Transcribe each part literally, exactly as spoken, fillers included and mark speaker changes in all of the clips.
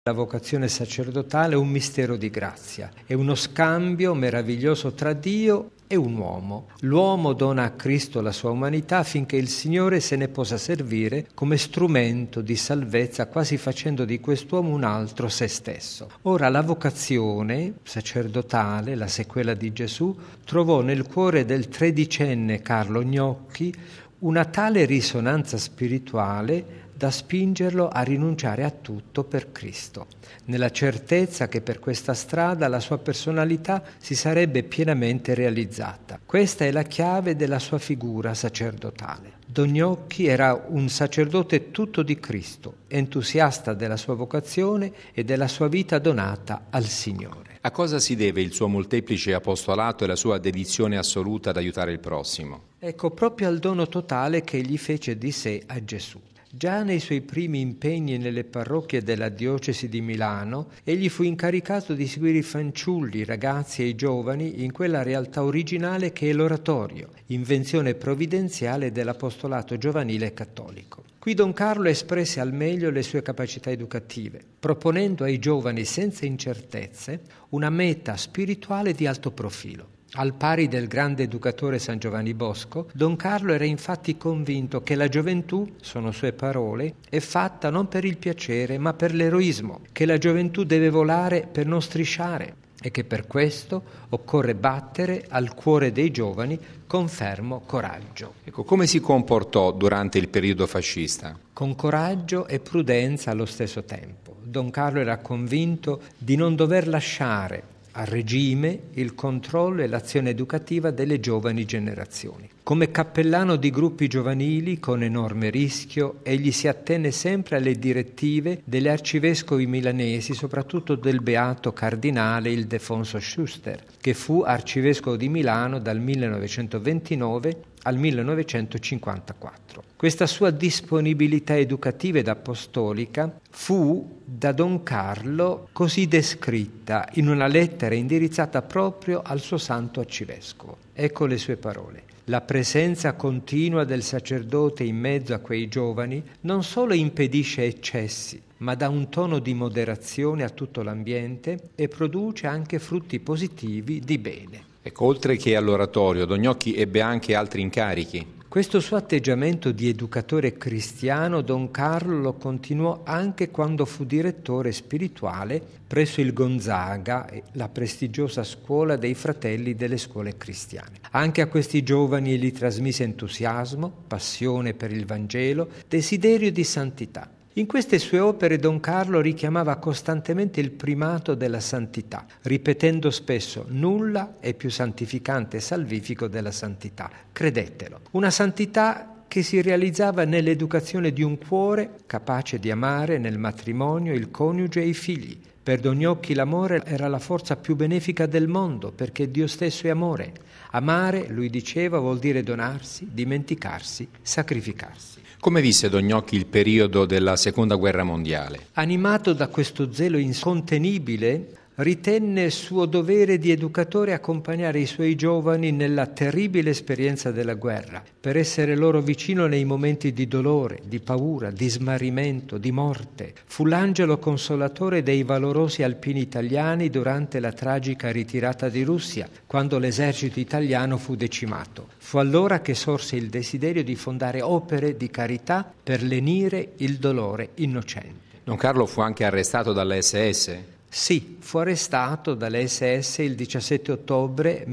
Speaker 1: La vocazione sacerdotale è un mistero di grazia, è uno scambio meraviglioso tra Dio e un uomo. L'uomo dona a Cristo la sua umanità affinché il Signore se ne possa servire come strumento di salvezza, quasi facendo di quest'uomo un altro se stesso. Ora la vocazione sacerdotale, la sequela di Gesù, trovò nel cuore del tredicenne Carlo Gnocchi una tale risonanza spirituale da spingerlo a rinunciare a tutto per Cristo, nella certezza che per questa strada la sua personalità si sarebbe pienamente realizzata. Questa è la chiave della sua figura sacerdotale. Don Gnocchi era un sacerdote tutto di Cristo, entusiasta della sua vocazione e della sua vita donata al Signore.
Speaker 2: A cosa si deve il suo molteplice apostolato e la sua dedizione assoluta ad aiutare il prossimo?
Speaker 1: Ecco, proprio al dono totale che egli fece di sé a Gesù. Già nei suoi primi impegni nelle parrocchie della diocesi di Milano, egli fu incaricato di seguire i fanciulli, i ragazzi e i giovani in quella realtà originale che è l'oratorio, invenzione provvidenziale dell'apostolato giovanile cattolico. Qui Don Carlo espresse al meglio le sue capacità educative, proponendo ai giovani senza incertezze una meta spirituale di alto profilo. Al pari del grande educatore San Giovanni Bosco, Don Carlo era infatti convinto che la gioventù, sono sue parole, è fatta non per il piacere ma per l'eroismo, che la gioventù deve volare per non strisciare e che per questo occorre battere al cuore dei giovani con fermo coraggio.
Speaker 2: Ecco, come si comportò durante il periodo fascista?
Speaker 1: Con coraggio e prudenza allo stesso tempo. Don Carlo era convinto di non dover lasciare al regime il controllo e l'azione educativa delle giovani generazioni. Come cappellano di gruppi giovanili, con enorme rischio, egli si attenne sempre alle direttive degli arcivescovi milanesi, soprattutto del beato cardinale Ildefonso Schuster, che fu arcivescovo di Milano dal millenovecentoventinove al millenovecentocinquantaquattro. Questa sua disponibilità educativa ed apostolica fu da Don Carlo così descritta in una lettera indirizzata proprio al suo santo arcivescovo. Ecco le sue parole. La presenza continua del sacerdote in mezzo a quei giovani non solo impedisce eccessi, ma dà un tono di moderazione a tutto l'ambiente e produce anche frutti positivi di bene.
Speaker 2: Ecco, oltre che all'oratorio, Don Gnocchi ebbe anche altri incarichi.
Speaker 1: Questo suo atteggiamento di educatore cristiano Don Carlo lo continuò anche quando fu direttore spirituale presso il Gonzaga, la prestigiosa scuola dei fratelli delle scuole cristiane. Anche a questi giovani egli trasmise entusiasmo, passione per il Vangelo, desiderio di santità. In queste sue opere Don Carlo richiamava costantemente il primato della santità, ripetendo spesso «nulla è più santificante e salvifico della santità, credetelo». Una santità che si realizzava nell'educazione di un cuore capace di amare nel matrimonio il coniuge e i figli. Per Don Gnocchi l'amore era la forza più benefica del mondo, perché Dio stesso è amore. Amare, lui diceva, vuol dire donarsi, dimenticarsi, sacrificarsi.
Speaker 2: Come visse Don Gnocchi il periodo della Seconda Guerra Mondiale?
Speaker 1: Animato da questo zelo incontenibile, ritenne suo dovere di educatore accompagnare i suoi giovani nella terribile esperienza della guerra, per essere loro vicino nei momenti di dolore, di paura, di smarrimento, di morte. Fu l'angelo consolatore dei valorosi alpini italiani durante la tragica ritirata di Russia, quando l'esercito italiano fu decimato. Fu allora che sorse il desiderio di fondare opere di carità per lenire il dolore innocente.
Speaker 2: Don Carlo fu anche arrestato dalla esse esse?
Speaker 1: Sì, fu arrestato dalle esse esse il diciassette ottobre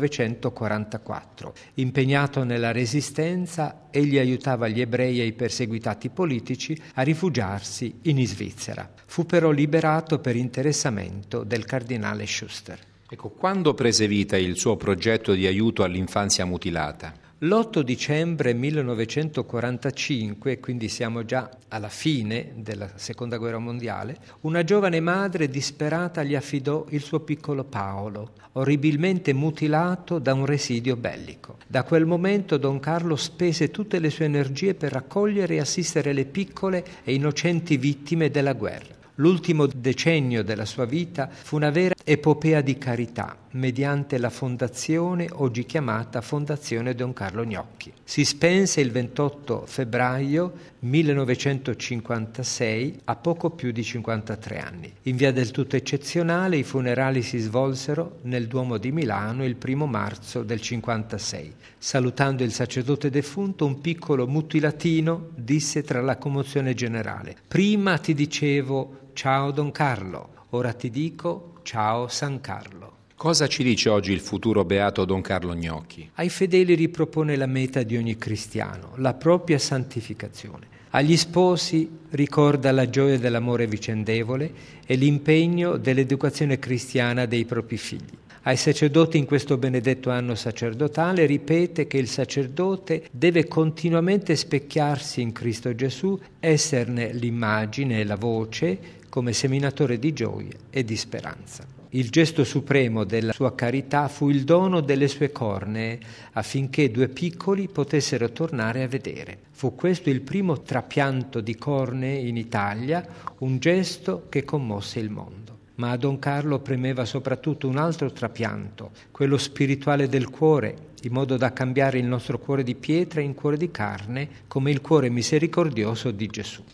Speaker 1: millenovecentoquarantaquattro. Impegnato nella resistenza, egli aiutava gli ebrei e i perseguitati politici a rifugiarsi in Svizzera. Fu però liberato per interessamento del cardinale Schuster.
Speaker 2: Ecco, quando prese vita il suo progetto di aiuto all'infanzia mutilata?
Speaker 1: L'otto dicembre millenovecentoquarantacinque, quindi siamo già alla fine della Seconda Guerra Mondiale, una giovane madre disperata gli affidò il suo piccolo Paolo, orribilmente mutilato da un residio bellico. Da quel momento Don Carlo spese tutte le sue energie per raccogliere e assistere le piccole e innocenti vittime della guerra. L'ultimo decennio della sua vita fu una vera epopea di carità. mediante la fondazione oggi chiamata Fondazione Don Carlo Gnocchi. Si spense il ventotto febbraio millenovecentocinquantasei a poco più di cinquantatré anni. In via del tutto eccezionale i funerali si svolsero nel Duomo di Milano il primo marzo del cinquantasei. Salutando il sacerdote defunto, un piccolo mutilatino disse tra la commozione generale: «Prima ti dicevo ciao Don Carlo, ora ti dico ciao San Carlo».
Speaker 2: Cosa ci dice oggi il futuro beato Don Carlo Gnocchi?
Speaker 1: Ai fedeli ripropone la meta di ogni cristiano, la propria santificazione. Agli sposi ricorda la gioia dell'amore vicendevole e l'impegno dell'educazione cristiana dei propri figli. Ai sacerdoti in questo benedetto anno sacerdotale ripete che il sacerdote deve continuamente specchiarsi in Cristo Gesù, esserne l'immagine e la voce come seminatore di gioia e di speranza. Il gesto supremo della sua carità fu il dono delle sue cornee affinché due piccoli potessero tornare a vedere. Fu questo il primo trapianto di cornee in Italia, un gesto che commosse il mondo. Ma a Don Carlo premeva soprattutto un altro trapianto, quello spirituale del cuore, in modo da cambiare il nostro cuore di pietra in cuore di carne, come il cuore misericordioso di Gesù.